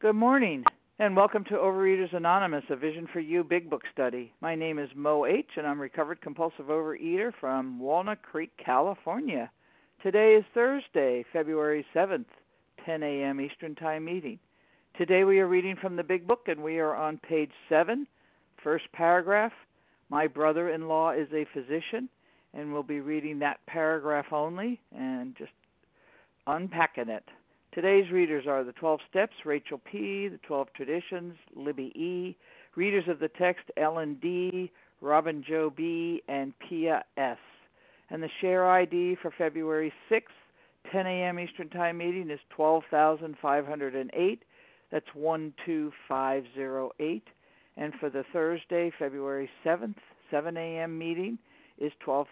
Good morning, and welcome to Overeaters Anonymous, a Vision for You Big Book study. My name is Mo H., and I'm a recovered compulsive overeater from Walnut Creek, California. Today is Thursday, February 7th, 10 a.m. Eastern Time meeting. Today we are reading from the Big Book, and we are on page 7, first paragraph. My brother-in-law is a physician, and we'll be reading that paragraph only and just unpacking it. Today's readers are the 12 Steps, Rachel P., the 12 Traditions, Libby E., readers of the text, Ellen D., Robin Joe B., and Pia S. And the share ID for February 6th, 10 a.m. Eastern Time meeting is 12,508. That's 12508. And for the Thursday, February 7th, 7 a.m. meeting is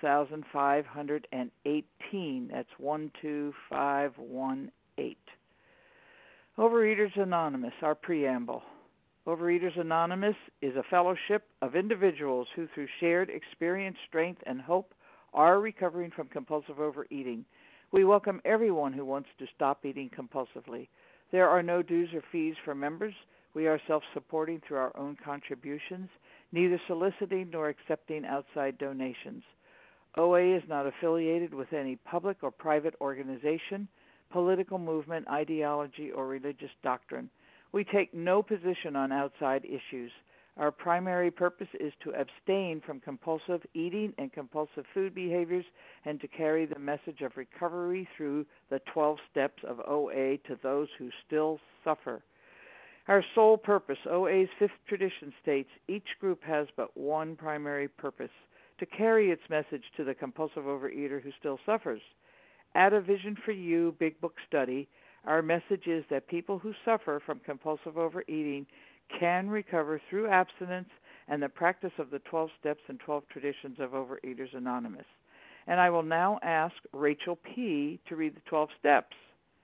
12,518. That's 12518. Overeaters Anonymous, our preamble. Overeaters Anonymous is a fellowship of individuals who, through shared experience, strength, and hope, are recovering from compulsive overeating. We welcome everyone who wants to stop eating compulsively. There are no dues or fees for members. We are self-supporting through our own contributions, neither soliciting nor accepting outside donations. OA is not affiliated with any public or private organization, political movement, ideology, or religious doctrine. We take no position on outside issues. Our primary purpose is to abstain from compulsive eating and compulsive food behaviors and to carry the message of recovery through the 12 steps of OA to those who still suffer. Our sole purpose, OA's fifth tradition states, each group has but one primary purpose, to carry its message to the compulsive overeater who still suffers. At a Vision for You Big Book study, our message is that people who suffer from compulsive overeating can recover through abstinence and the practice of the 12 steps and 12 traditions of Overeaters Anonymous. And I will now ask Rachel P. to read the 12 steps.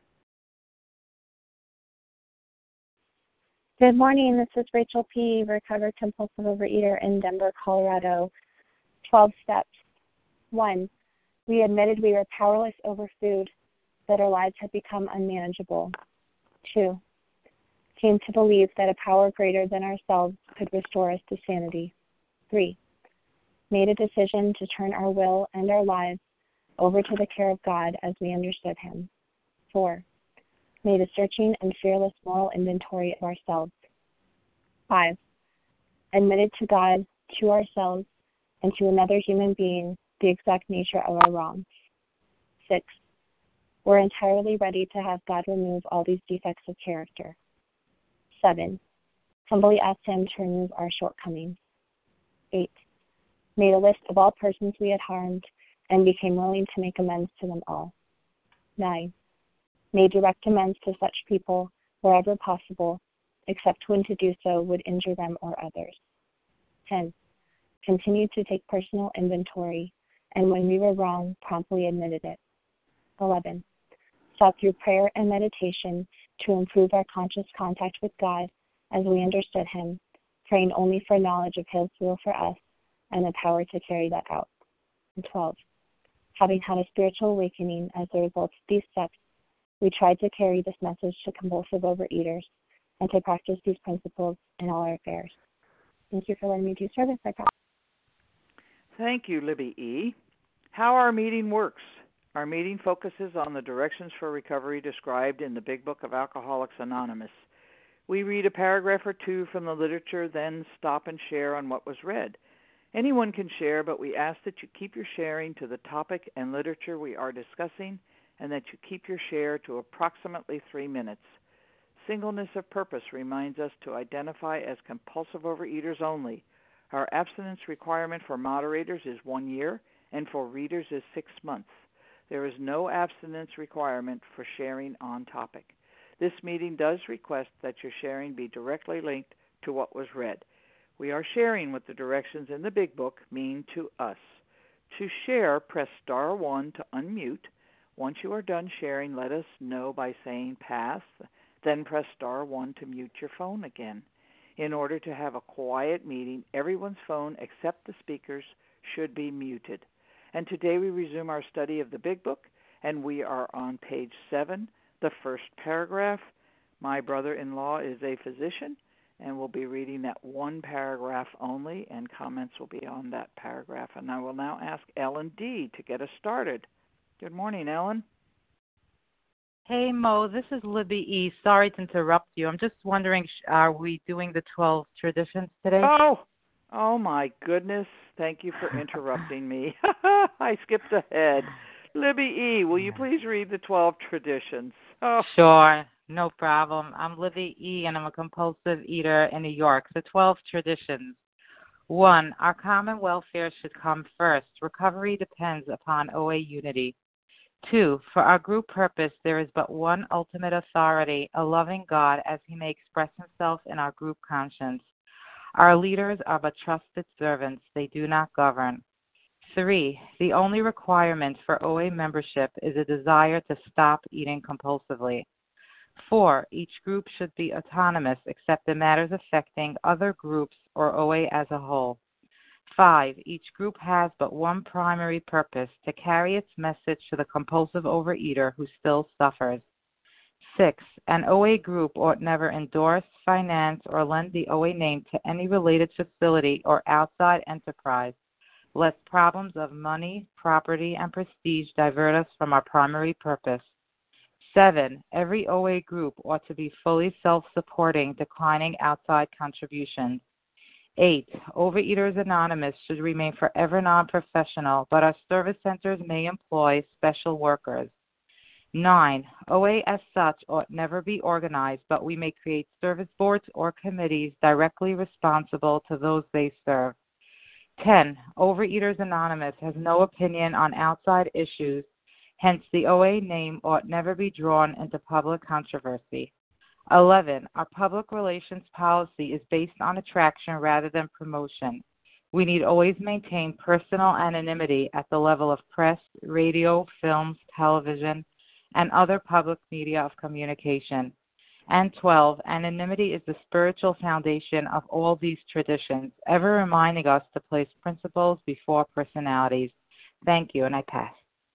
Good morning. This is Rachel P., recovered compulsive overeater in Denver, Colorado. 12 steps. 1. We admitted we were powerless over food, that our lives had become unmanageable. 2. Came to believe that a power greater than ourselves could restore us to sanity. 3. Made a decision to turn our will and our lives over to the care of God as we understood Him. 4. Made a searching and fearless moral inventory of ourselves. 5. Admitted to God, to ourselves, and to another human being the exact nature of our wrongs. 6. We're entirely ready to have God remove all these defects of character. 7. Humbly asked Him to remove our shortcomings. 8. Made a list of all persons we had harmed and became willing to make amends to them all. 9. Made direct amends to such people wherever possible, except when to do so would injure them or others. 10. Continued to take personal inventory, and when we were wrong, promptly admitted it. 11. Sought through prayer and meditation to improve our conscious contact with God as we understood Him, praying only for knowledge of His will for us and the power to carry that out. And 12. Having had a spiritual awakening as a result of these steps, we tried to carry this message to compulsive overeaters and to practice these principles in all our affairs. Thank you for letting me do service. I promise. Thank you, Libby E. How our meeting works. Our meeting focuses on the directions for recovery described in the Big Book of Alcoholics Anonymous. We read a paragraph or two from the literature, then stop and share on what was read. Anyone can share, but we ask that you keep your sharing to the topic and literature we are discussing, and that you keep your share to approximately 3 minutes. Singleness of purpose reminds us to identify as compulsive overeaters only. Our abstinence requirement for moderators is 1 year, and for readers is 6 months. There is no abstinence requirement for sharing on topic. This meeting does request that your sharing be directly linked to what was read. We are sharing what the directions in the Big Book mean to us. To share, press star 1 to unmute. Once you are done sharing, let us know by saying pass, then press star 1 to mute your phone again. In order to have a quiet meeting, everyone's phone except the speaker's should be muted. And today we resume our study of the Big Book, and we are on page 7, the first paragraph. My brother-in-law is a physician, and we'll be reading that one paragraph only, and comments will be on that paragraph. And I will now ask Ellen D. to get us started. Good morning, Ellen. Hey, Mo, this is Libby E. Sorry to interrupt you. I'm just wondering, are we doing the 12 traditions today? Oh my goodness. Thank you for interrupting me. I skipped ahead. Libby E., will you please read the 12 traditions? Oh. Sure, no problem. I'm Libby E., and I'm a compulsive eater in New York. The 12 traditions. 1. Our common welfare should come first. Recovery depends upon OA unity. 2. For our group purpose, there is but one ultimate authority, a loving God, as he may express himself in our group conscience. Our leaders are but trusted servants. They do not govern. 3. The only requirement for OA membership is a desire to stop eating compulsively. 4. Each group should be autonomous except in matters affecting other groups or OA as a whole. 5. Each group has but one primary purpose, to carry its message to the compulsive overeater who still suffers. 6. An OA group ought never endorse, finance, or lend the OA name to any related facility or outside enterprise, lest problems of money, property, and prestige divert us from our primary purpose. 7. Every OA group ought to be fully self-supporting, declining outside contributions. 8. Overeaters Anonymous should remain forever non-professional, but our service centers may employ special workers. 9. OA as such ought never be organized, but we may create service boards or committees directly responsible to those they serve. 10. Overeaters Anonymous has no opinion on outside issues, hence the OA name ought never be drawn into public controversy. 11. Our public relations policy is based on attraction rather than promotion. We need always maintain personal anonymity at the level of press, radio, films, television, and other public media of communication. And 12, anonymity is the spiritual foundation of all these traditions, ever reminding us to place principles before personalities. Thank you, and I pass.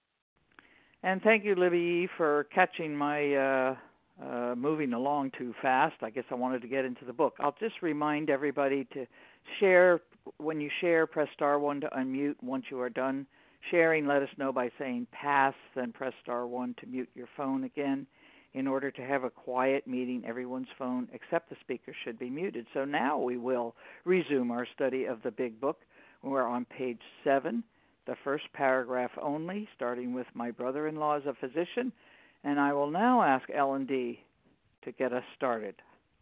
And thank you, Libby, for catching my moving along too fast. I guess I wanted to get into the book. I'll just remind everybody to share. When you share, press star 1 to unmute. Once you are done sharing, let us know by saying pass, then press star 1 to mute your phone again. In order to have a quiet meeting, everyone's phone except the speaker should be muted. So now we will resume our study of the Big Book. We're on page 7, the first paragraph only, starting with my brother-in-law is a physician, and I will now ask Ellen D. to get us started.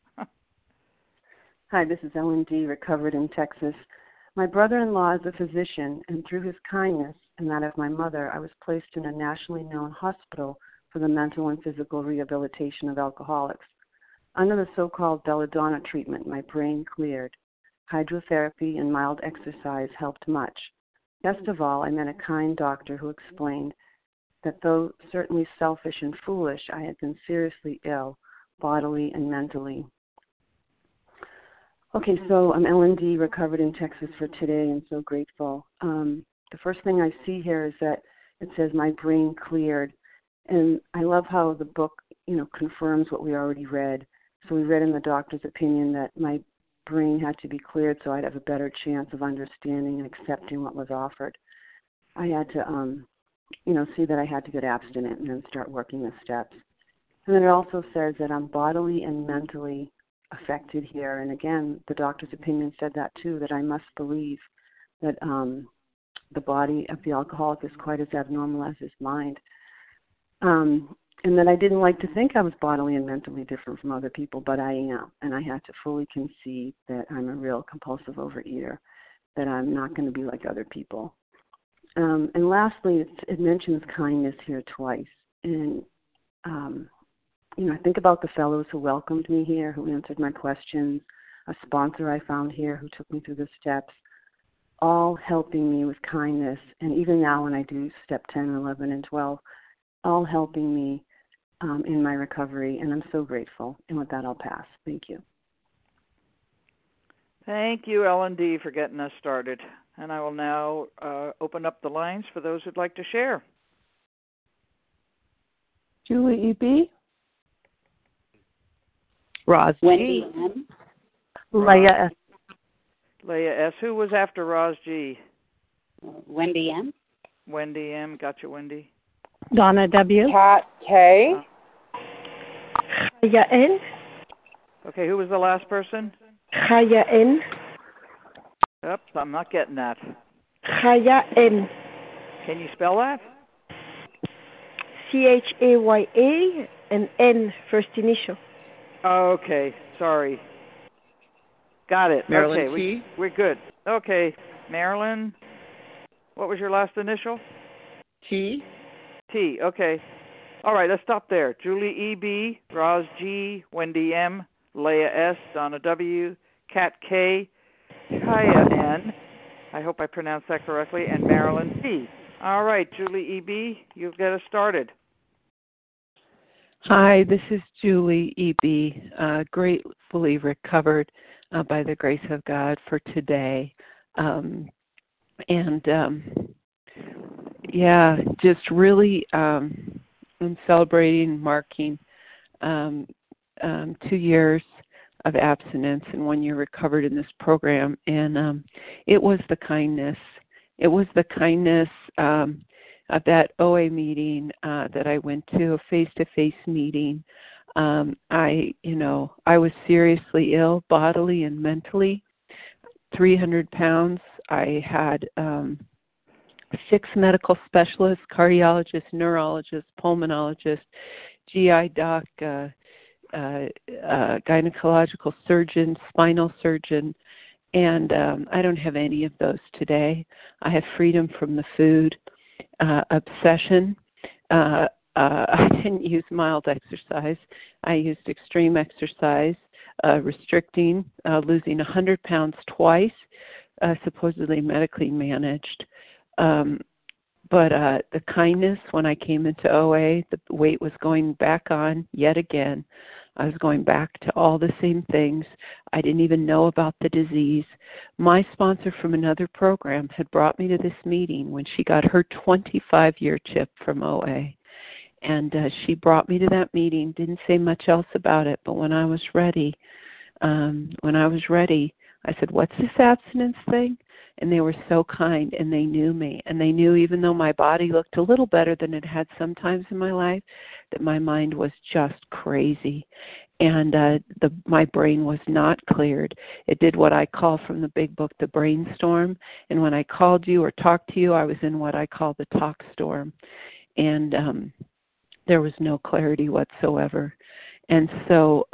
Hi, this is Ellen D., recovered in Texas. My brother-in-law is a physician, and through his kindness and that of my mother, I was placed in a nationally known hospital for the mental and physical rehabilitation of alcoholics. Under the so-called belladonna treatment, my brain cleared. Hydrotherapy and mild exercise helped much. Best of all, I met a kind doctor who explained that though certainly selfish and foolish, I had been seriously ill, bodily and mentally. Okay, so I'm Ellen D., recovered in Texas for today, and so grateful. The first thing I see here is that it says my brain cleared. And I love how the book, confirms what we already read. So we read in the doctor's opinion that my brain had to be cleared so I'd have a better chance of understanding and accepting what was offered. I had to, see that I had to get abstinent and then start working the steps. And then it also says that I'm bodily and mentally affected here. And again, the doctor's opinion said that too, that I must believe that the body of the alcoholic is quite as abnormal as his mind. And that I didn't like to think I was bodily and mentally different from other people, but I am. And I had to fully concede that I'm a real compulsive overeater, that I'm not going to be like other people. And lastly, it mentions kindness here twice. And, I think about the fellows who welcomed me here, who answered my questions, a sponsor I found here who took me through the steps, all helping me with kindness. And even now when I do step 10, 11, and 12, all helping me in my recovery, and I'm so grateful. And with that, I'll pass. Thank you. Thank you, Ellen D., for getting us started. And I will now open up the lines for those who'd like to share. Julie E.B.? Roz Wendy G. M. Leah S. Leah S. Who was after Roz G? Wendy M. Wendy M. Gotcha, Wendy. Donna W. Kat K. Chaya N. Okay, who was the last person? Chaya N. Oops, I'm not getting that. Chaya N. Can you spell that? Chaya and N first initial. Okay, sorry. Got it. Marilyn okay, T. We're good. Okay, Marilyn. What was your last initial? T. T. Okay. All right, let's stop there. Julie E.B., Roz G., Wendy M., Leah S., Donna W., Kat K., Chaya N. I hope I pronounced that correctly, and Marilyn T. All right, Julie E.B., you get us started. Hi, this is Julie E.B., gratefully recovered by the grace of God for today. Just really I'm celebrating, marking 2 years of abstinence and 1 year recovered in this program. And it was the kindness. It was the kindness of that OA meeting that I went to, a face-to-face meeting. I was seriously ill, bodily and mentally, 300 pounds. I had 6 medical specialists, cardiologists, neurologists, pulmonologists, GI doc, gynecological surgeon, spinal surgeon, and I don't have any of those today. I have freedom from the food, obsession. I didn't use mild exercise. I used extreme exercise, restricting, losing 100 pounds twice, supposedly medically managed. But the kindness, when I came into OA, the weight was going back on yet again. I was going back to all the same things. I didn't even know about the disease. My sponsor from another program had brought me to this meeting when she got her 25-year chip from OA. And she brought me to that meeting, didn't say much else about it, but when I was ready, I said, "What's this abstinence thing?" And they were so kind, and they knew me. And they knew, even though my body looked a little better than it had sometimes in my life, that my mind was just crazy. And my brain was not cleared. It did what I call from the big book, the brainstorm. And when I called you or talked to you, I was in what I call the talk storm. And there was no clarity whatsoever. And so,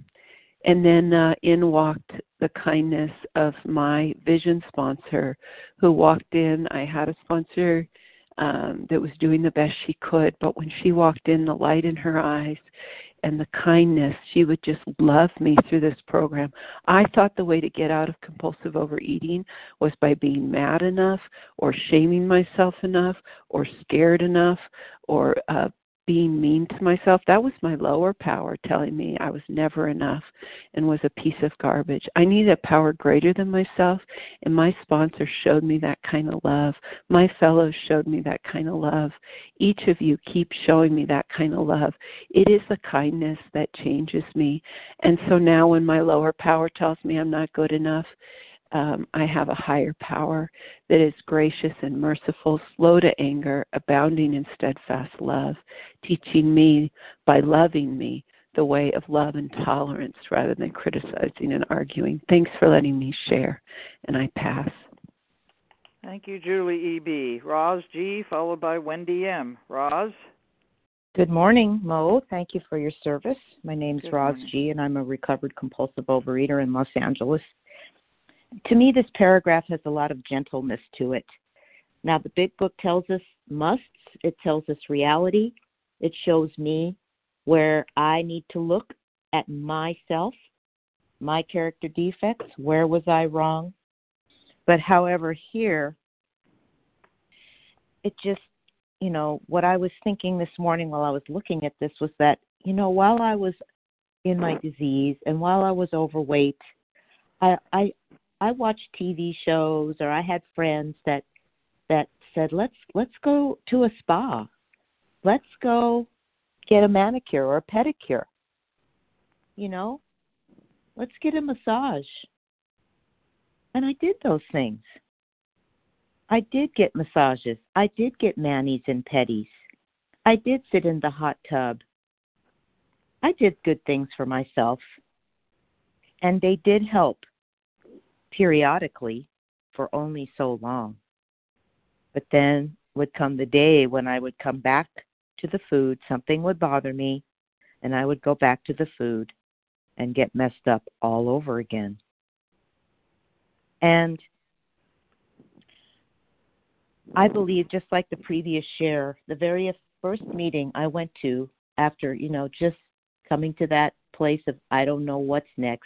and then in walked the kindness of my vision sponsor, who walked in. I had a sponsor that was doing the best she could, but when she walked in, the light in her eyes and the kindness, she would just love me through this program. I thought the way to get out of compulsive overeating was by being mad enough or shaming myself enough or scared enough or being mean to myself. That was my lower power telling me I was never enough and was a piece of garbage. I needed a power greater than myself, and my sponsor showed me that kind of love. My fellows showed me that kind of love. Each of you keep showing me that kind of love. It is the kindness that changes me. And so now when my lower power tells me I'm not good enough, I have a higher power that is gracious and merciful, slow to anger, abounding in steadfast love, teaching me by loving me the way of love and tolerance rather than criticizing and arguing. Thanks for letting me share, and I pass. Thank you, Julie E.B. Roz G., followed by Wendy M. Roz? Good morning, Mo. Thank you for your service. My name's Roz G., and I'm a recovered compulsive overeater in Los Angeles. To me, this paragraph has a lot of gentleness to it. Now, the big book tells us musts. It tells us reality. It shows me where I need to look at myself, my character defects. Where was I wrong? But however, here, it just, what I was thinking this morning while I was looking at this was that, while I was in my disease and while I was overweight, I watched TV shows, or I had friends that said, let's go to a spa. Let's go get a manicure or a pedicure. Let's get a massage. And I did those things. I did get massages. I did get manis and pedis. I did sit in the hot tub. I did good things for myself. And they did help periodically for only so long. But then would come the day when I would come back to the food, something would bother me, and I would go back to the food and get messed up all over again. And I believe, just like the previous share, the very first meeting I went to after, just coming to that place of I don't know what's next,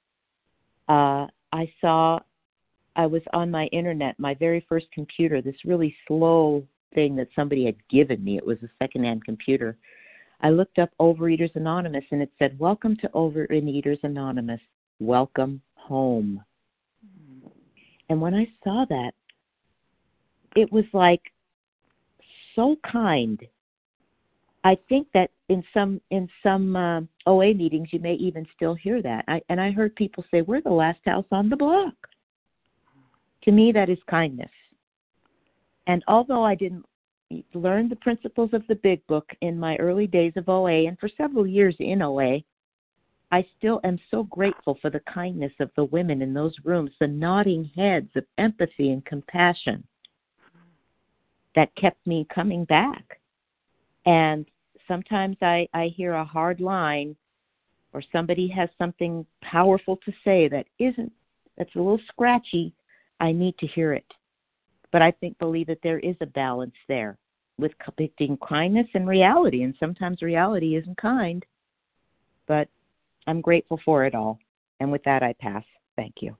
I was on my internet, my very first computer, this really slow thing that somebody had given me. It was a secondhand computer. I looked up Overeaters Anonymous, and it said, "Welcome to Overeaters Anonymous. Welcome home." And when I saw that, it was like so kind. I think that in some OA meetings, you may even still hear that. I heard people say, "We're the last house on the block." To me, that is kindness. And although I didn't learn the principles of the Big Book in my early days of OA and for several years in OA, I still am so grateful for the kindness of the women in those rooms, the nodding heads of empathy and compassion that kept me coming back. And sometimes I hear a hard line or somebody has something powerful to say that's a little scratchy. I need to hear it. But I believe that there is a balance there with depicting kindness and reality. And sometimes reality isn't kind. But I'm grateful for it all. And with that, I pass. Thank you.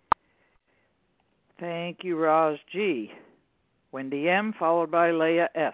Thank you, Roz G. Wendy M., followed by Leah S.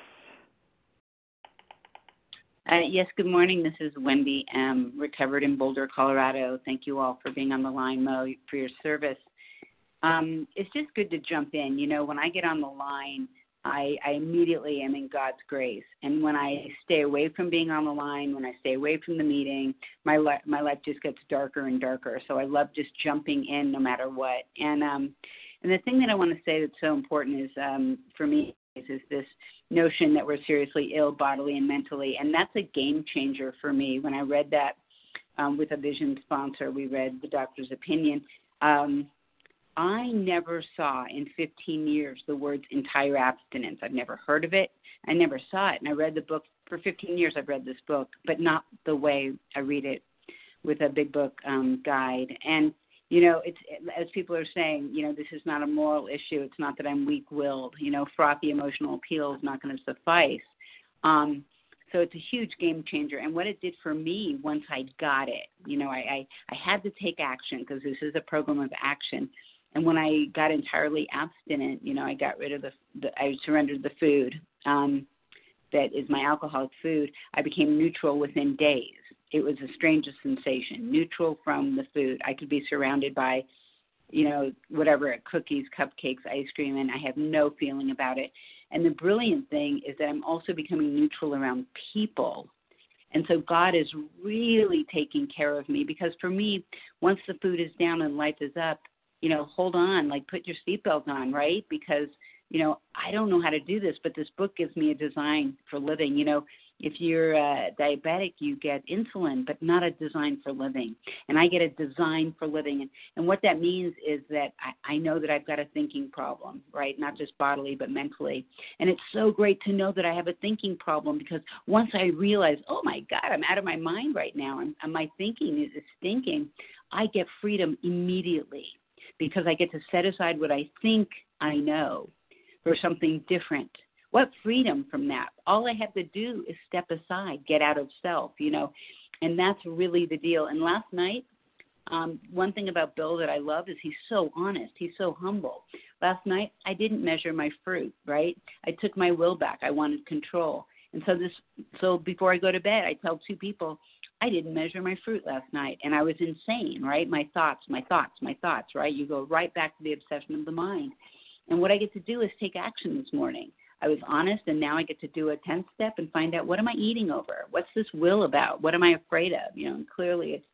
Yes, good morning. This is Wendy M., recovered in Boulder, Colorado. Thank you all for being on the line, Mo, for your service. It's just good to jump in. When I get on the line, I immediately am in God's grace. And when I stay away from being on the line, when I stay away from the meeting, my life just gets darker and darker. So I love just jumping in no matter what. And the thing that I want to say that's so important is, for me, is this notion that we're seriously ill bodily and mentally. And that's a game changer for me. When I read that with a vision sponsor, we read The Doctor's Opinion. I never saw in 15 years the words entire abstinence. I've never heard of it. I never saw it. And I read the book for 15 years. I've read this book, but not the way I read it with a Big Book guide. And, it's, as people are saying, this is not a moral issue. It's not that I'm weak-willed. Frothy emotional appeal is not going to suffice. So it's a huge game changer. And what it did for me once I got it, I had to take action because this is a program of action. And when I got entirely abstinent, I got rid of I surrendered the food that is my alcoholic food. I became neutral within days. It was the strangest sensation, neutral from the food. I could be surrounded by, whatever, cookies, cupcakes, ice cream, and I have no feeling about it. And the brilliant thing is that I'm also becoming neutral around people. And so God is really taking care of me because for me, once the food is down and life is up, hold on, put your seatbelt on, right? Because, I don't know how to do this, but this book gives me a design for living. If you're diabetic, you get insulin, but not a design for living. And I get a design for living. And what that means is that I know that I've got a thinking problem, right? Not just bodily, but mentally. And it's so great to know that I have a thinking problem because once I realize, oh, my God, I'm out of my mind right now, and my thinking is stinking, I get freedom immediately. Because I get to set aside what I think I know for something different. What freedom from that? All I have to do is step aside, get out of self, and that's really the deal. And last night, one thing about Bill that I love is he's so honest. He's so humble. Last night, I didn't measure my fruit, right? I took my will back. I wanted control. And so before I go to bed, I tell two people, I didn't measure my fruit last night, and I was insane, right? My thoughts, right? You go right back to the obsession of the mind. And what I get to do is take action this morning. I was honest, and now I get to do a 10th step and find out what am I eating over? What's this will about? What am I afraid of? And clearly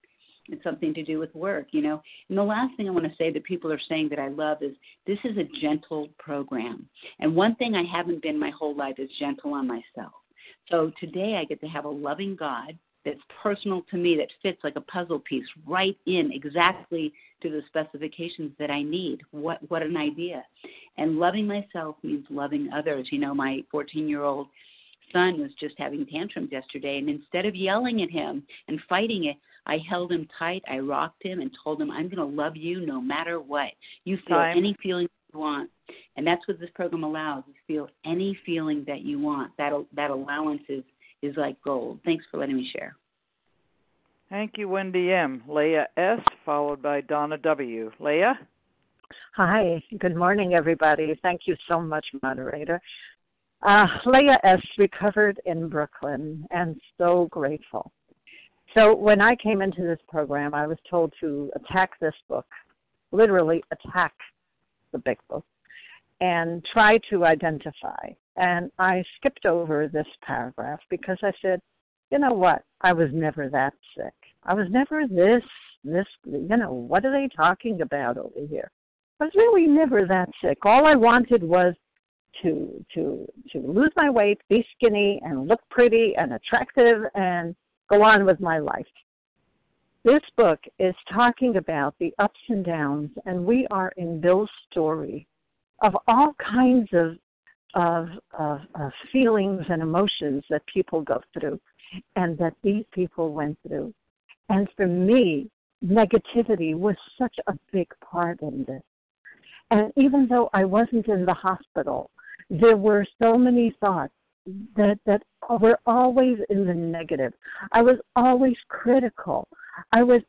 It's something to do with work, you know. And the last thing I want to say that people are saying that I love is this is a gentle program. And one thing I haven't been my whole life is gentle on myself. So today I get to have a loving God that's personal to me, that fits like a puzzle piece right in exactly to the specifications that I need. What an idea. And loving myself means loving others. You know, my 14-year-old son was just having tantrums yesterday, and instead of yelling at him and fighting it, I held him tight, I rocked him, and told him, I'm going to love you no matter what. You feel any feeling you want. And that's what this program allows, is feel any feeling that you want. That allowance is like gold. Thanks for letting me share. Thank you, Wendy M. Leah S., followed by Donna W. Leah? Hi. Good morning, everybody. Thank you so much, moderator. Leah S., recovered in Brooklyn, and so grateful. So when I came into this program, I was told to attack this book, literally attack the big book, and try to identify. And I skipped over this paragraph because I said, you know what? I was never that sick. I was never this, what are they talking about over here? I was really never that sick. All I wanted was to lose my weight, be skinny, and look pretty and attractive, and go on with my life. This book is talking about the ups and downs, and we are in Bill's story of all kinds of feelings and emotions that people go through and that these people went through. And for me, negativity was such a big part in this. And even though I wasn't in the hospital, there were so many thoughts that were always in the negative. I was always critical. It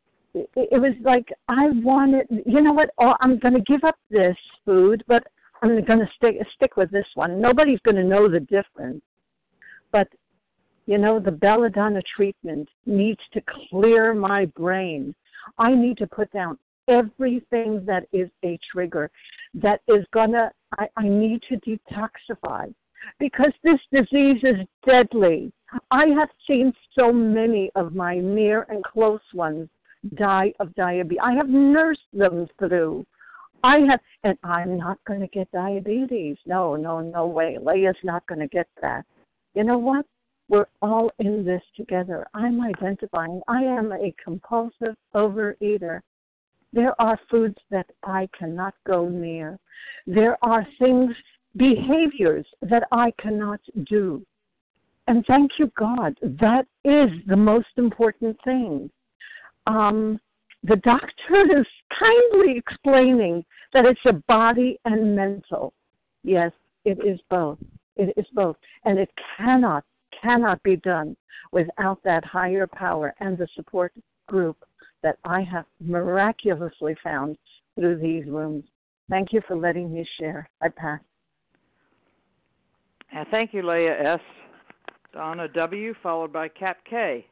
was like I wanted, you know what, I'm going to give up this food, but I'm going to stick with this one. Nobody's going to know the difference. But, you know, the belladonna treatment needs to clear my brain. I need to put down everything that is a trigger that is going to, I need to detoxify, because this disease is deadly. I have seen so many of my near and close ones die of diabetes. I have nursed them through. And I'm not going to get diabetes. No way. Leah's not going to get that. You know what? We're all in this together. I'm identifying. I am a compulsive overeater. There are foods that I cannot go near. There are behaviors that I cannot do. And thank you, God. That is the most important thing. The doctor is kindly explaining that it's a body and mental. Yes, it is both. It is both. And it cannot be done without that higher power and the support group that I have miraculously found through these rooms. Thank you for letting me share. I pass. Thank you, Leah S. Donna W., followed by Kat K.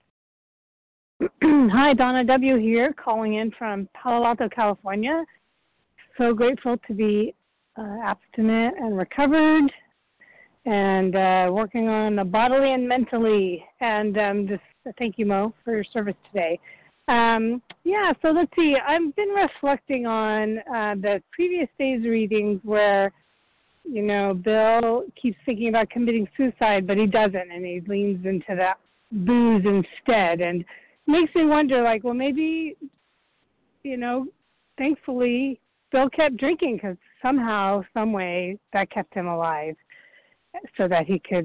Hi, Donna W. here, calling in from Palo Alto, California. So grateful to be abstinent and recovered, and working on the bodily and mentally. And just thank you, Mo, for your service today. So let's see. I've been reflecting on the previous day's readings where, you know, Bill keeps thinking about committing suicide, but he doesn't, and he leans into that booze instead. And makes me wonder, like, well, maybe, you know, thankfully, Bill kept drinking because somehow, some way, that kept him alive, so that he could,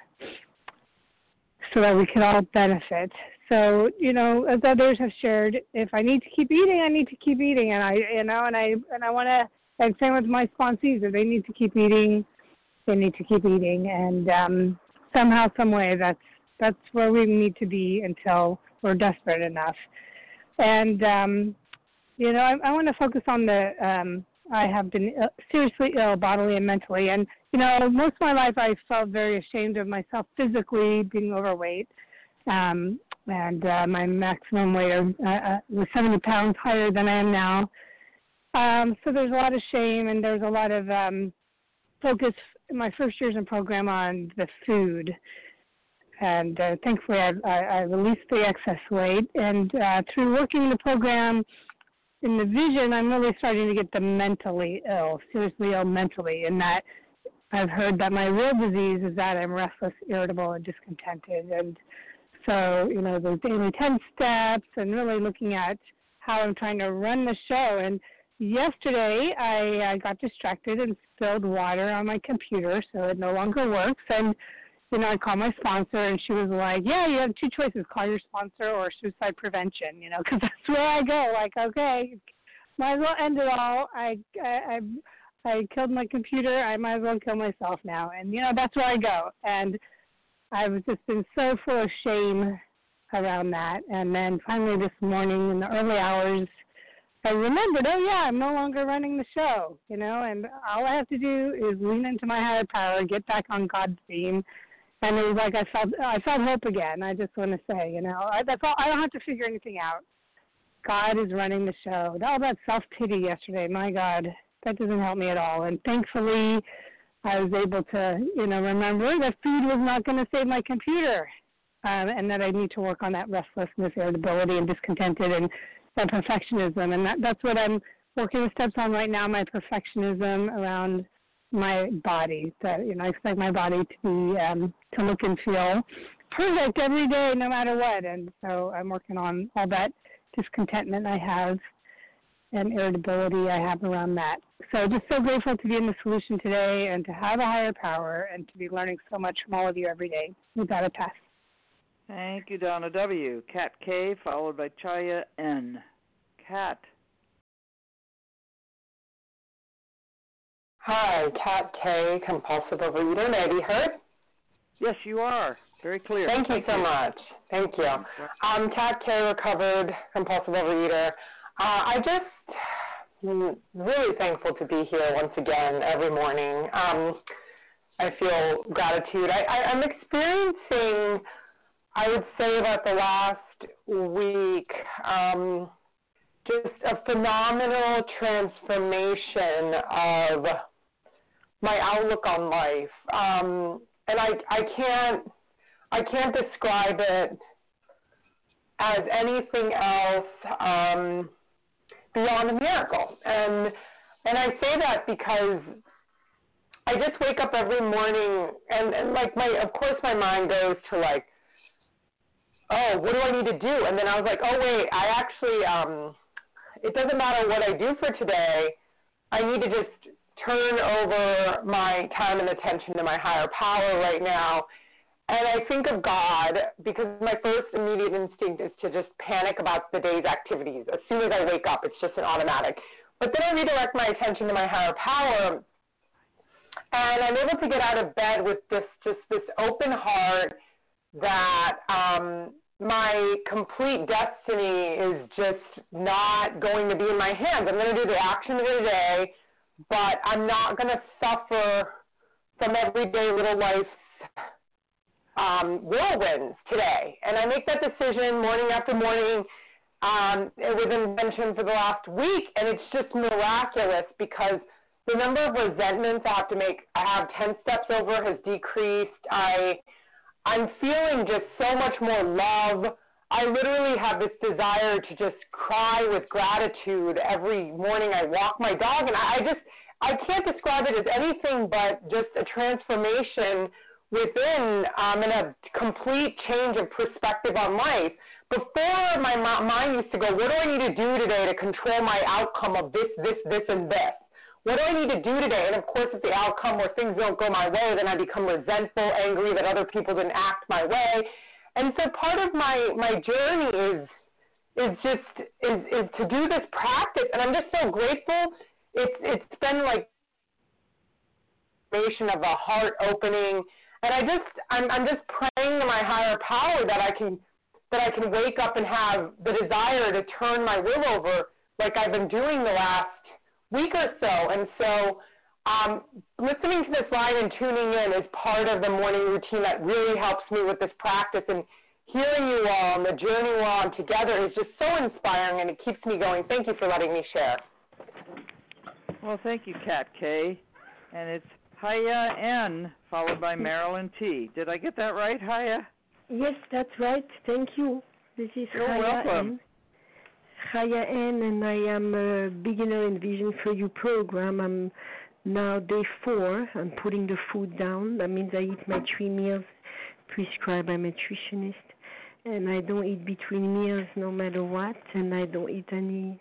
so that we could all benefit. So, you know, as others have shared, if I need to keep eating, I need to keep eating, and I want to. And same with my sponsees. If they need to keep eating, they need to keep eating, and somehow, some way, that's where we need to be until we're desperate enough. And you know, I want to focus on I have been seriously ill, bodily and mentally, and you know, most of my life I felt very ashamed of myself physically, being overweight, and my maximum weight was 70 pounds higher than I am now. So there's a lot of shame, and there's a lot of focus in my first years in program on the food. And thankfully, I released the excess weight. And through working the program in the vision, I'm really starting to get them mentally ill, seriously ill mentally, in that I've heard that my real disease is that I'm restless, irritable, and discontented. And so, the daily 10 steps and really looking at how I'm trying to run the show. And yesterday, I got distracted and spilled water on my computer, so it no longer works. And, I called my sponsor, and she was like, yeah, you have two choices, call your sponsor or suicide prevention, because that's where I go. Like, okay, might as well end it all. I killed my computer. I might as well kill myself now. And, that's where I go. And I've just been so full of shame around that. And then finally this morning in the early hours, I remembered, I'm no longer running the show, and all I have to do is lean into my higher power, get back on God's theme. And it was like I felt hope again. I just want to say, that's all. I don't have to figure anything out. God is running the show. All that self-pity yesterday, my God, that doesn't help me at all. And thankfully, I was able to, remember that food was not going to save my computer, and that I need to work on that restlessness, irritability, and discontented, and perfectionism. And that's what I'm working the steps on right now, my perfectionism around my body. That, I expect my body to be, to look and feel perfect every day, no matter what. And so I'm working on all that discontentment I have and irritability I have around that. So just so grateful to be in the solution today and to have a higher power and to be learning so much from all of you every day. With that, I pass. Thank you, Donna W. Kat K, followed by Chaya N. Kat. Hi, Kat K, compulsive overeater. May I be heard? Yes, you are. Very clear. Thank you so much. Thank you. I'm Kat K, recovered compulsive overeater. I just really thankful to be here once again every morning. I feel gratitude. I'm experiencing, I would say about the last week, just a phenomenal transformation of my outlook on life. And I can't describe it as anything else beyond a miracle. And I say that because I just wake up every morning and like of course my mind goes to like, oh, what do I need to do? And then I was like, oh wait, I actually, it doesn't matter what I do for today. I need to just turn over my time and attention to my higher power right now. And I think of God because my first immediate instinct is to just panic about the day's activities. As soon as I wake up, it's just an automatic. But then I redirect my attention to my higher power, and I'm able to get out of bed with this open heart that my complete destiny is just not going to be in my hands. I'm going to do the action of the day, but I'm not going to suffer from everyday little life's whirlwinds today. And I make that decision morning after morning. It was invention for the last week, and it's just miraculous because the number of resentments I have 10 steps over has decreased. I'm feeling just so much more love. I literally have this desire to just cry with gratitude every morning I walk my dog, and I can't describe it as anything but just a transformation within and a complete change of perspective on life. Before, my mind used to go, what do I need to do today to control my outcome of this, and this? What do I need to do today? And of course, if the outcome where things don't go my way, then I become resentful, angry that other people didn't act my way. And so part of my journey is to do this practice, and I'm just so grateful. It's been like of a heart opening, and I'm just praying to my higher power that I can wake up and have the desire to turn my will over like I've been doing the last week or so. And so listening to this line and tuning in is part of the morning routine that really helps me with this practice. And hearing you all and the journey we're on together is just so inspiring, and it keeps me going. Thank you for letting me share. Well, thank you, Kat K. And it's Haya N, followed by Marilyn T. Did I get that right, Haya? Yes, that's right. Thank you. This is You're welcome. Chaya N, and I am a beginner in Vision for You program. I'm now day 4. I'm putting the food down. That means I eat my 3 meals prescribed by a nutritionist, and I don't eat between meals no matter what, and I don't eat any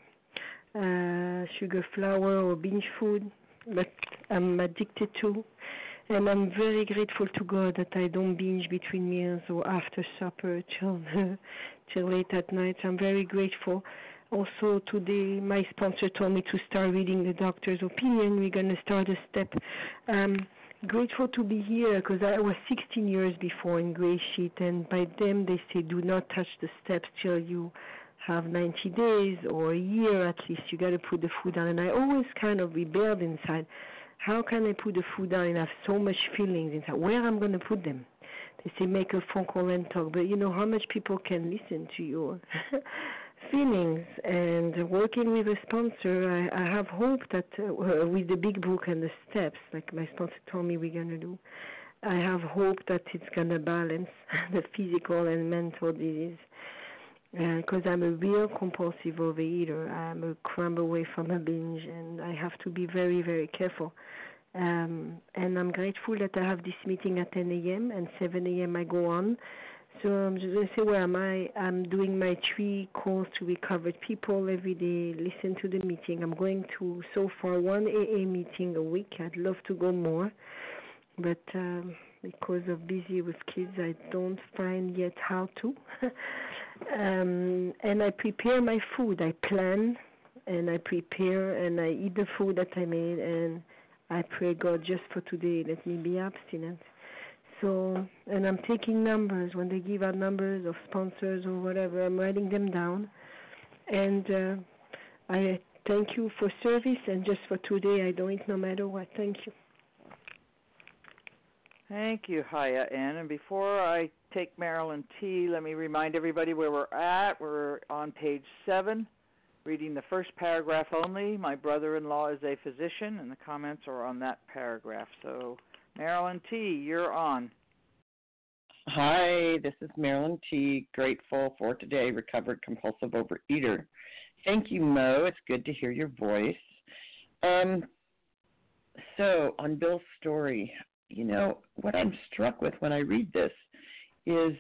sugar, flour, or binge food, but I'm addicted to. And I'm very grateful to God that I don't binge between meals or after supper till late at night. I'm very grateful. Also, today my sponsor told me to start reading the doctor's opinion. We're going to start a step. Grateful to be here because I was 16 years before in Gray Sheet, and by them they say do not touch the steps till you have 90 days or a year at least. You got to put the food down. And I always kind of rebelled inside. How can I put the food down and have so much feelings inside? Where I'm going to put them? They say make a phone call and talk, but you know how much people can listen to your feelings. And working with a sponsor, I have hope that with the big book and the steps, like my sponsor told me we're going to do, I have hope that it's going to balance the physical and mental disease. Because I'm a real compulsive overeater. I'm a crumb away from a binge, and I have to be very, very careful. And I'm grateful that I have this meeting at 10 a.m. and 7 a.m. I go on. So I'm just going to say, where am I? I'm doing my 3 calls to recovered people every day, listen to the meeting. I'm going to, so far, 1 AA meeting a week. I'd love to go more. But because of busy with kids, I don't find yet how to. And I prepare my food. I plan and I prepare and I eat the food that I made, and I pray God just for today, let me be abstinent. So, and I'm taking numbers. When they give out numbers of sponsors or whatever, I'm writing them down. And I thank you for service, and just for today, I don't eat no matter what. Thank you. Thank you, Chaya N. And before I take Marilyn T., let me remind everybody where we're at. We're on page 7, reading the first paragraph only. My brother-in-law is a physician, and the comments are on that paragraph. So, Marilyn T., you're on. Hi, this is Marilyn T., grateful for today, recovered compulsive overeater. Thank you, Mo. It's good to hear your voice. So, on Bill's story, you know, what I'm struck with when I read this is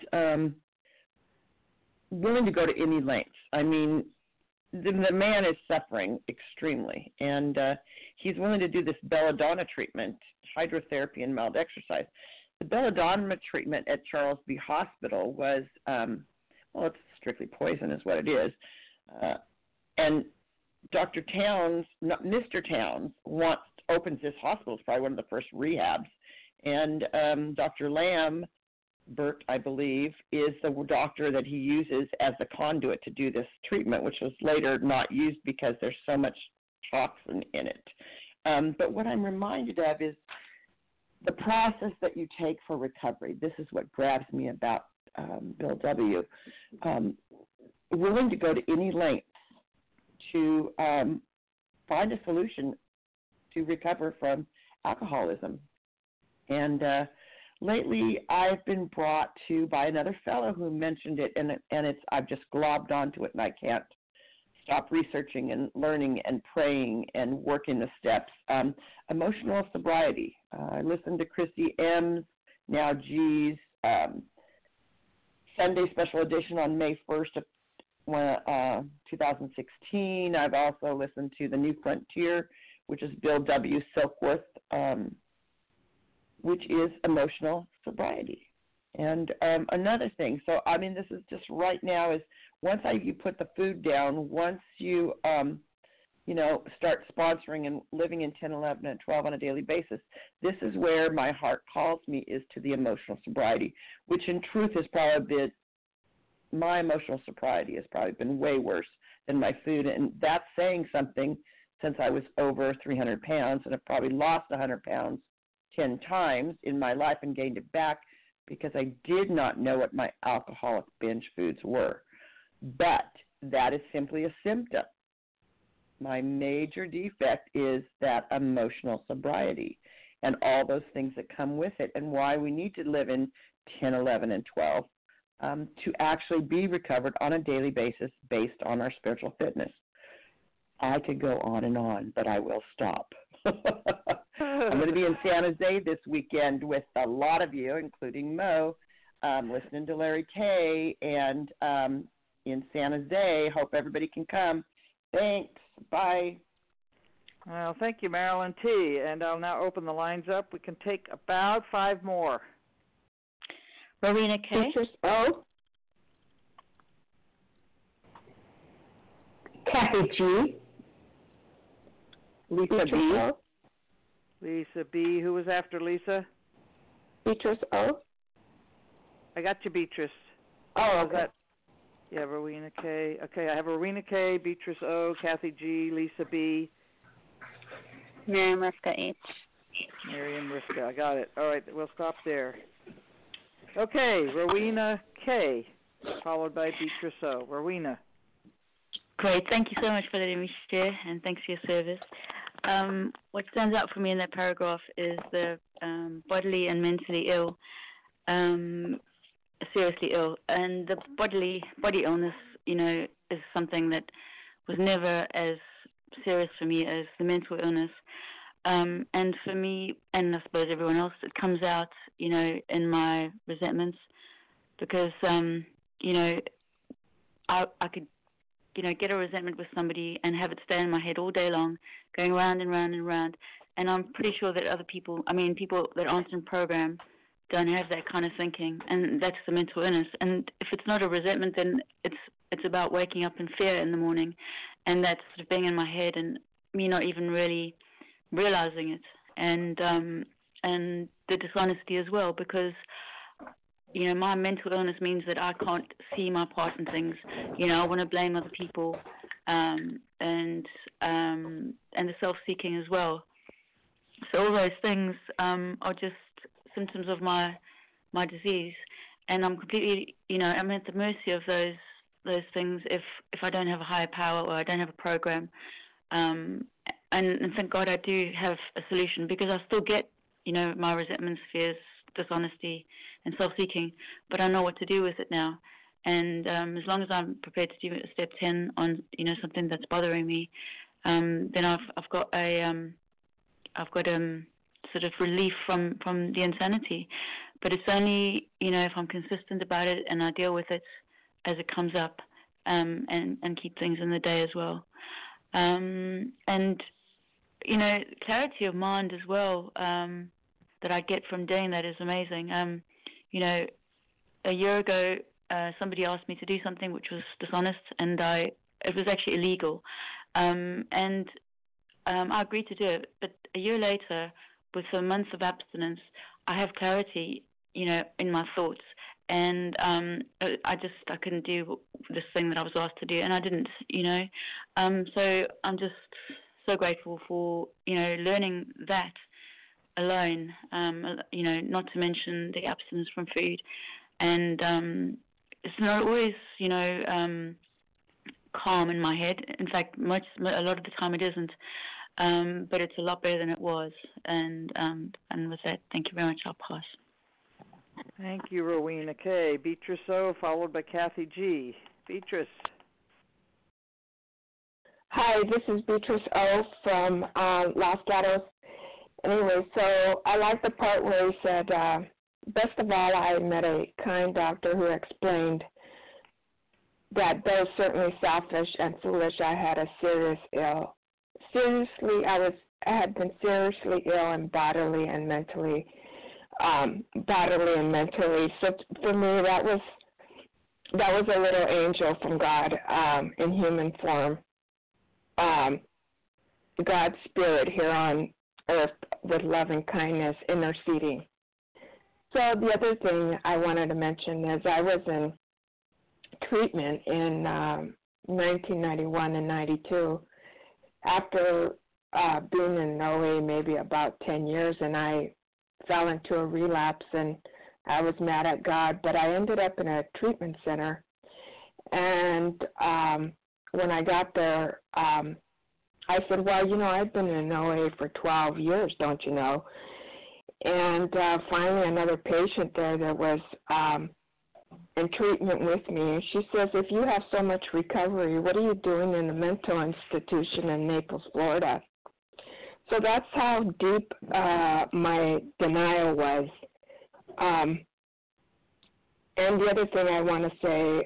willing to go to any lengths. I mean, the man is suffering extremely, and he's willing to do this belladonna treatment, hydrotherapy, and mild exercise. The belladonna treatment at Charles B. Hospital was, it's strictly poison is what it is. And Dr. Towns, Mr. Towns, opens this hospital. It's probably one of the first rehabs. And Dr. Lambert, I believe, is the doctor that he uses as the conduit to do this treatment, which was later not used because there's so much toxin in it. But what I'm reminded of is the process that you take for recovery. This is what grabs me about Bill W. Willing to go to any lengths to find a solution to recover from alcoholism. And lately, I've been brought to by another fellow who mentioned it, and I've just globbed onto it, and I can't stop researching and learning and praying and working the steps. Emotional sobriety. I listened to Chrissy M's, now G's, Sunday special edition on May 1st of 2016. I've also listened to The New Frontier, which is Bill W. Silkworth, which is emotional sobriety. And another thing, so I mean, this is just right now is once you put the food down, once you, start sponsoring and living in 10, 11, and 12 on a daily basis, this is where my heart calls me, is to the emotional sobriety, which in truth has probably been, my emotional sobriety has probably been way worse than my food. And that's saying something, since I was over 300 pounds and have probably lost 100 pounds 10 times in my life and gained it back because I did not know what my alcoholic binge foods were. But that is simply a symptom. My major defect is that emotional sobriety and all those things that come with it, and why we need to live in 10, 11, and 12 to actually be recovered on a daily basis based on our spiritual fitness. I could go on, but I will stop. I'm going to be in San Jose this weekend with a lot of you, including Mo, listening to Larry K. And in San Jose, hope everybody can come. Thanks. Bye. Well, thank you, Marilyn T. And I'll now open the lines up. We can take about 5 more. Rowena K. Beatrice O. Kathy G. Lisa B. O. Lisa B. Who was after Lisa? Beatrice O. I got you, Beatrice. Oh, okay. Yeah, Rowena K. Okay, I have Rowena K., Beatrice O., Kathy G., Lisa B. Miriam Rivka H. Miriam Rivka, I got it. All right, we'll stop there. Okay, Rowena K., followed by Beatrice O. Rowena. Great, thank you so much for letting me share, and thanks for your service. What stands out for me in that paragraph is the bodily and mentally ill, seriously ill, and the body illness, is something that was never as serious for me as the mental illness. And for me, and I suppose everyone else, it comes out, in my resentments, because, I could, get a resentment with somebody and have it stay in my head all day long, going round and round and round. And I'm pretty sure that people that aren't in program don't have that kind of thinking, and that's the mental illness. And if it's not a resentment, then it's about waking up in fear in the morning, and that's sort of being in my head and me not even really realizing it, and the dishonesty as well, because my mental illness means that I can't see my part in things. I want to blame other people, and the self-seeking as well. So all those things are just symptoms of my disease, and I'm completely, I'm at the mercy of those things if I don't have a higher power or I don't have a program. And thank God I do have a solution, because I still get, my resentments, fears, dishonesty, and self-seeking, but I know what to do with it now. And as long as I'm prepared to do step 10 on, something that's bothering me, then I've got sort of relief from the insanity. But it's only, if I'm consistent about it and I deal with it as it comes up, and keep things in the day as well. And, clarity of mind as well, that I get from doing that is amazing. A year ago, somebody asked me to do something which was dishonest, and it was actually illegal. I agreed to do it, but a year later, with a month of abstinence, I have clarity, in my thoughts, and I couldn't do this thing that I was asked to do, and I didn't, so I'm just so grateful for, learning that alone, not to mention the abstinence from food, and it's not always, calm in my head. In fact, a lot of the time it isn't. But it's a lot better than it was. And with that, thank you very much. I'll pass. Thank you, Rowena K. Beatrice O., followed by Kathy G. Beatrice. Hi, this is Beatrice O. from Los Gatos. Anyway, so I like the part where he said, best of all, I met a kind doctor who explained that though certainly selfish and foolish, I had had been seriously ill and bodily and mentally. So for me, that was a little angel from God in human form. God's spirit here on earth with loving kindness interceding. So the other thing I wanted to mention is I was in treatment in 1991 and 92 after being in OA maybe about 10 years, and I fell into a relapse, and I was mad at God, but I ended up in a treatment center, and when I got there, I said, well, I've been in OA for 12 years, don't you know? And finally another patient there that was and treatment with me. And she says, if you have so much recovery, what are you doing in a mental institution in Naples, Florida? So that's how deep my denial was. And the other thing I want to say,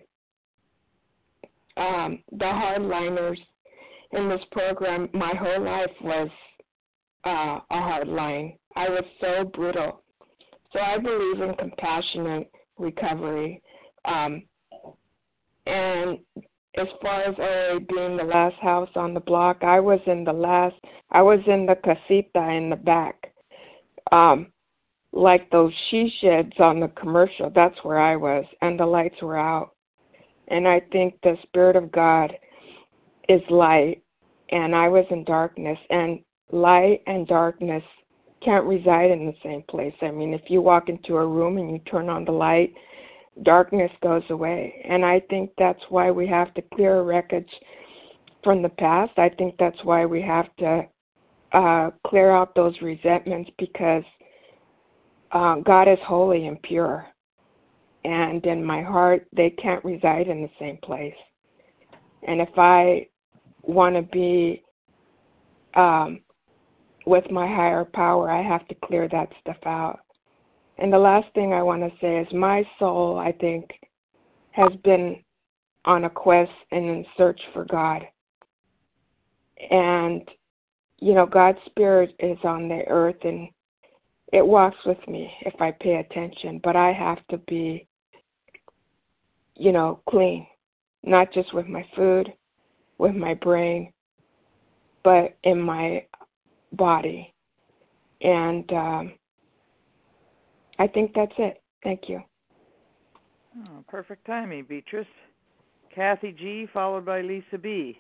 the hardliners in this program, my whole life was a hard line. I was so brutal. So I believe in compassionate recovery. And as far as OA being the last house on the block, I was in the casita in the back, like those she sheds on the commercial. That's where I was, and the lights were out. And I think the Spirit of God is light, and I was in darkness, and light and darkness can't reside in the same place. I mean, if you walk into a room and you turn on the light, darkness goes away. And I think that's why we have to clear wreckage from the past. I think that's why we have to clear out those resentments, because God is holy and pure. And in my heart, they can't reside in the same place. And if I want to be with my higher power, I have to clear that stuff out. And the last thing I want to say is my soul, I think, has been on a quest and in search for God. And, you know, God's Spirit is on the earth, and it walks with me if I pay attention. But I have to be, you know, clean, not just with my food, with my brain, but in my body. And I think that's it. Thank you. Oh, perfect timing, Beatrice. Kathy G., followed by Lisa B.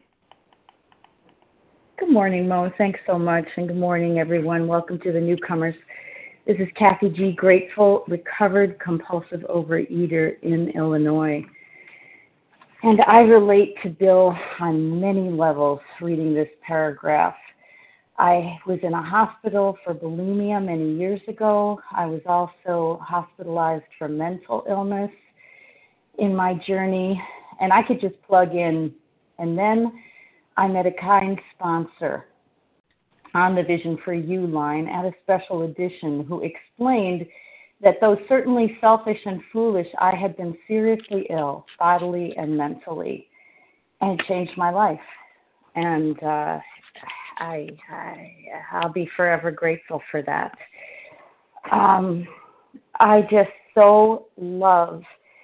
Good morning, Mo. Thanks so much, and good morning, everyone. Welcome to the newcomers. This is Kathy G., grateful, recovered, compulsive overeater in Illinois. And I relate to Bill on many levels reading this paragraph. I was in a hospital for bulimia many years ago. I was also hospitalized for mental illness in my journey, and I could just plug in. And then I met a kind sponsor on the Vision for You line at a special edition who explained that though certainly selfish and foolish, I had been seriously ill, bodily and mentally, and it changed my life. And I'll be forever grateful for that. I just so love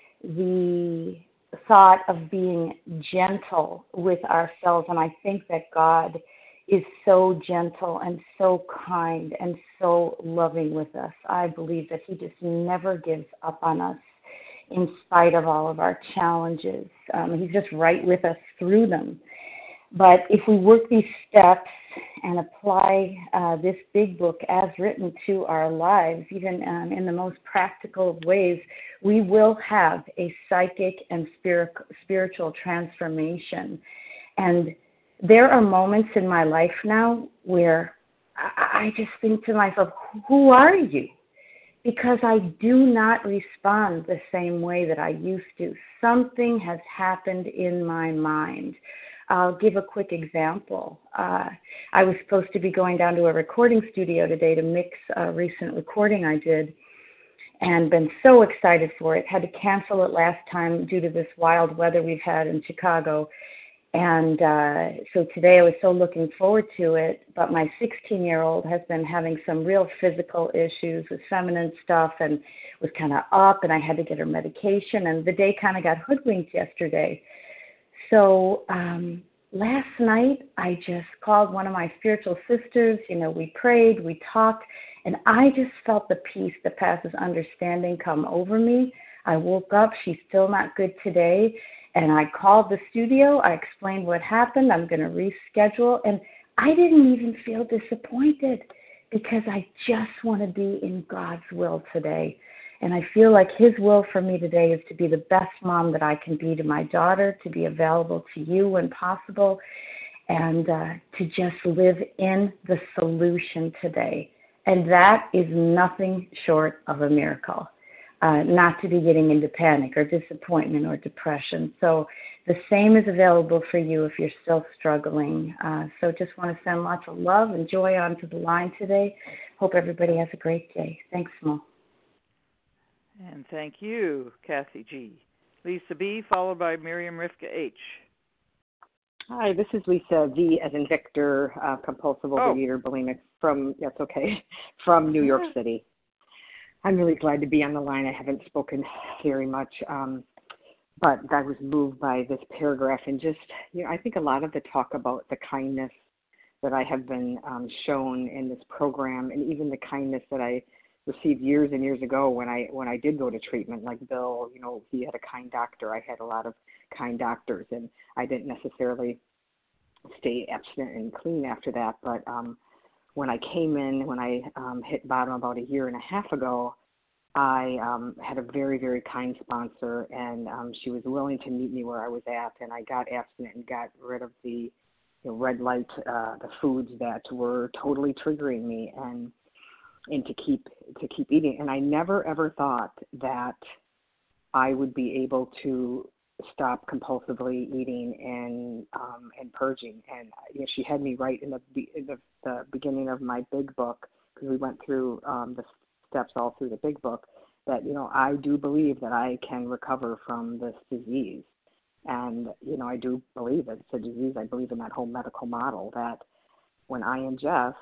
the thought of being gentle with ourselves, and I think that God is so gentle and so kind and so loving with us. I believe that He just never gives up on us in spite of all of our challenges. He's just right with us through them. But if we work these steps and apply this big book as written to our lives, even in the most practical of ways, we will have a psychic and spiritual transformation. And there are moments in my life now where I just think to myself, who are you? Because I do not respond the same way that I used to. Something has happened in my mind. I'll give a quick example. I was supposed to be going down to a recording studio today to mix a recent recording I did, and been so excited for it. Had to cancel it last time due to this wild weather we've had in Chicago. And so today I was so looking forward to it, but my 16-year-old has been having some real physical issues with feminine stuff and was kind of up, and I had to get her medication, and the day kind of got hoodwinked yesterday. So last night I just called one of my spiritual sisters. You know, we prayed, we talked, and I just felt the peace that passes understanding come over me. I woke up. She's still not good today. And I called the studio. I explained what happened. I'm going to reschedule. And I didn't even feel disappointed because I just want to be in God's will today. And I feel like His will for me today is to be the best mom that I can be to my daughter, to be available to you when possible, and to just live in the solution today. And that is nothing short of a miracle. not to be getting into panic or disappointment or depression. So the same is available for you if you're still struggling. So just want to send lots of love and joy onto the line today. Hope everybody has a great day. Thanks, Mo. And thank you, Kathy G. Lisa B., followed by Miriam Rivka H. Hi, this is Lisa V. as in Victor, compulsive overeater, bulimic from New York City. I'm really glad to be on the line. I haven't spoken very much, but I was moved by this paragraph and just, I think a lot of the talk about the kindness that I have been shown in this program, and even the kindness that I received years and years ago when I did go to treatment, like Bill, he had a kind doctor. I had a lot of kind doctors, and I didn't necessarily stay abstinent and clean after that. But when I came in, when I hit bottom about a year and a half ago, I had a very, very kind sponsor, and she was willing to meet me where I was at, and I got abstinent and got rid of the red light, the foods that were totally triggering me, and to keep eating. And I never ever thought that I would be able to stop compulsively eating and purging. And she had me right in the beginning of my big book, because we went through the steps all through the big book, that I do believe that I can recover from this disease. And I do believe that it's a disease. I believe in that whole medical model that when I ingest,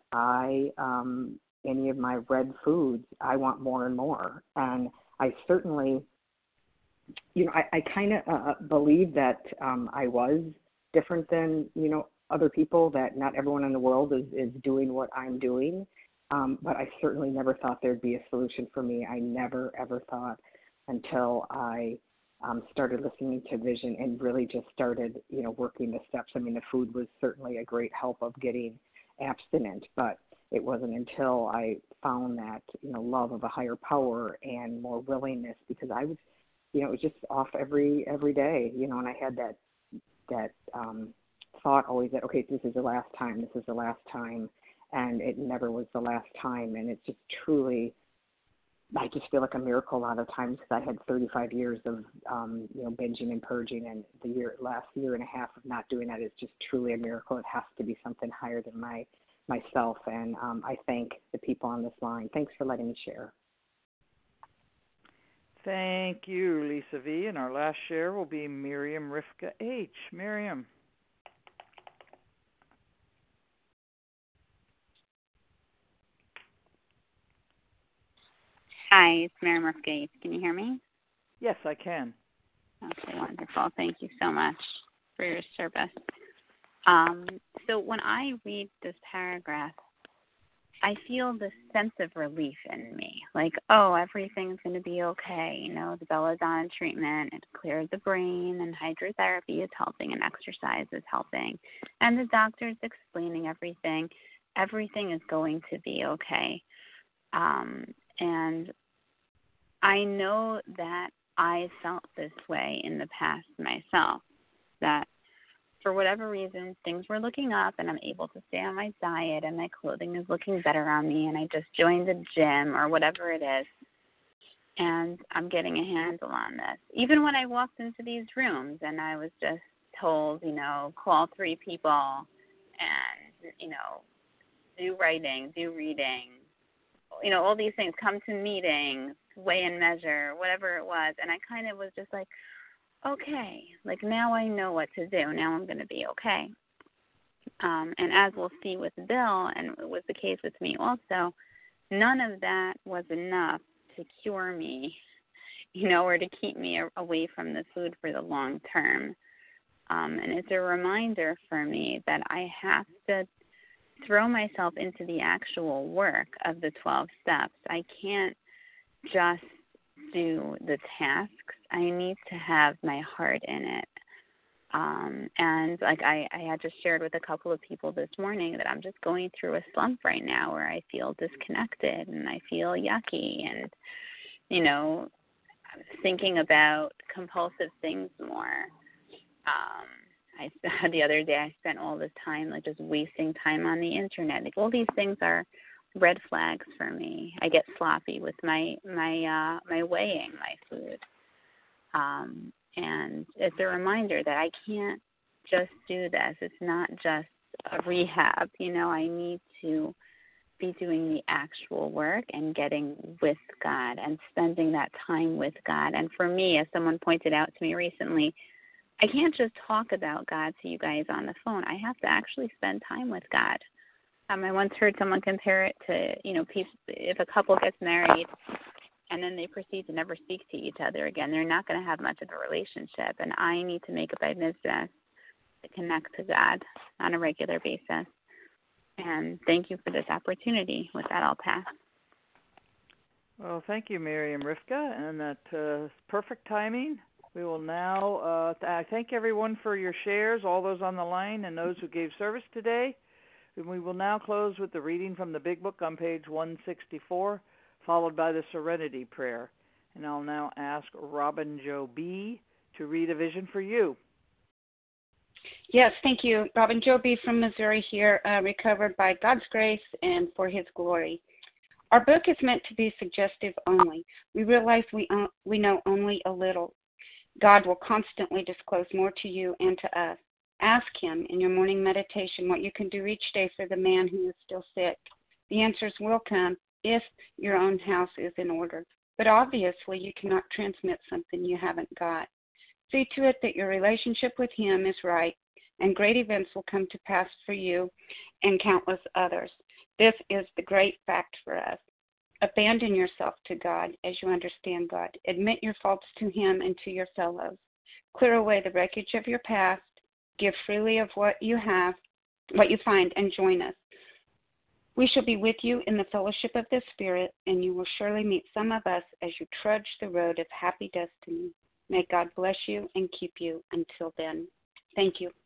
any of my red foods, I want more and more. And I certainly, I kind of believe that I was different than, other people, that not everyone in the world is doing what I'm doing. But I certainly never thought there'd be a solution for me. I never, ever thought until I started listening to Vision and really just started, working the steps. I mean, the food was certainly a great help of getting abstinent, but it wasn't until I found that, love of a higher power and more willingness, because I was, it was just off every day, and I had that thought always that, okay, this is the last time, and it never was the last time. And it's just truly, I just feel like a miracle a lot of times, because I had 35 years of, binging and purging, and the last year and a half of not doing that is just truly a miracle. It has to be something higher than myself. And I thank the people on this line. Thanks for letting me share. Thank you, Lisa V. And our last share will be Miriam Rivka H. Miriam. Hi, it's Miriam Rivka H. Can you hear me? Yes, I can. Okay, wonderful. Thank you so much for your service. So when I read this paragraph, I feel this sense of relief in me, like, oh, everything's going to be okay. The belladonna treatment, it cleared the brain, and hydrotherapy is helping, and exercise is helping. And the doctor's explaining everything. Everything is going to be okay. And I know that I felt this way in the past myself, that for whatever reason, things were looking up and I'm able to stay on my diet and my clothing is looking better on me and I just joined the gym or whatever it is, and I'm getting a handle on this. Even when I walked into these rooms and I was just told, call 3 people and, do writing, do reading, all these things, come to meetings, weigh and measure, whatever it was. And I kind of was just like, okay, like now I know what to do. Now I'm going to be okay. And as we'll see with Bill, and it was the case with me also, none of that was enough to cure me, or to keep me away from the food for the long term. And it's a reminder for me that I have to throw myself into the actual work of the 12 steps. I can't just do the tasks. I need to have my heart in it. And like I had just shared with a couple of people this morning that I'm just going through a slump right now where I feel disconnected and I feel yucky and, thinking about compulsive things more. The other day I spent all this time like just wasting time on the internet. Like all these things are red flags for me. I get sloppy with my weighing my food. And it's a reminder that I can't just do this. It's not just a rehab. I need to be doing the actual work and getting with God and spending that time with God. And for me, as someone pointed out to me recently, I can't just talk about God to you guys on the phone. I have to actually spend time with God. I once heard someone compare it to, if a couple gets married and then they proceed to never speak to each other again, they're not going to have much of a relationship. And I need to make it my business to connect to God on a regular basis. And thank you for this opportunity. With that, I'll pass. Well, thank you, Mary and Rivka, and that perfect timing. We will now I thank everyone for your shares, all those on the line and those who gave service today. And we will now close with the reading from the Big Book on page 164, followed by the Serenity Prayer. And I'll now ask Robin Jo B. to read A Vision for You. Yes, thank you. Robin Jo B. from Missouri here, recovered by God's grace and for His glory. Our book is meant to be suggestive only. We realize we know only a little. God will constantly disclose more to you and to us. Ask Him in your morning meditation what you can do each day for the man who is still sick. The answers will come if your own house is in order. But obviously, you cannot transmit something you haven't got. See to it that your relationship with Him is right, and great events will come to pass for you and countless others. This is the great fact for us. Abandon yourself to God as you understand God. Admit your faults to Him and to your fellows. Clear away the wreckage of your past. Give freely of what you find, and join us. We shall be with you in the fellowship of the Spirit, and you will surely meet some of us as you trudge the road of happy destiny. May God bless you and keep you until then. Thank you.